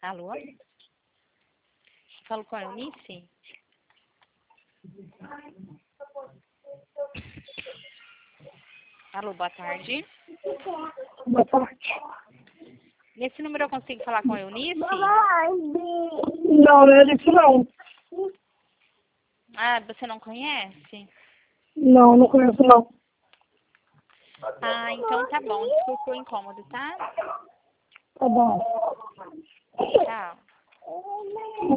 Alô? Falo com a Eunice? Alô, boa tarde. Boa tarde. Nesse número eu consigo falar com a Eunice? Não, não é disso não. Ah, você não conhece? Não, não conheço não. Ah, então tá bom. Desculpa o incômodo, tá? Tá bom. Tchau.